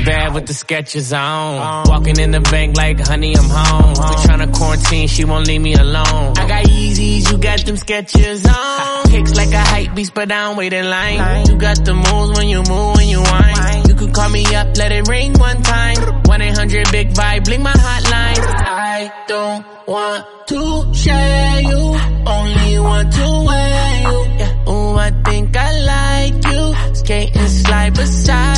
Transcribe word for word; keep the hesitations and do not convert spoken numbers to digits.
bad with the Skechers on. Walking in the bank like, honey, I'm home. We tryna quarantine, she won't leave me alone. I got Yeezys, you got them Skechers on. Kicks like a hype beast, but I don't wait in line. You got the moves when you move, when you whine. You could call me up, let it ring one time. one eight hundred big vibe, blink my hotline. I don't want to share you, only want to wear you. Yeah. Ooh, I think I like you. Skate and slide beside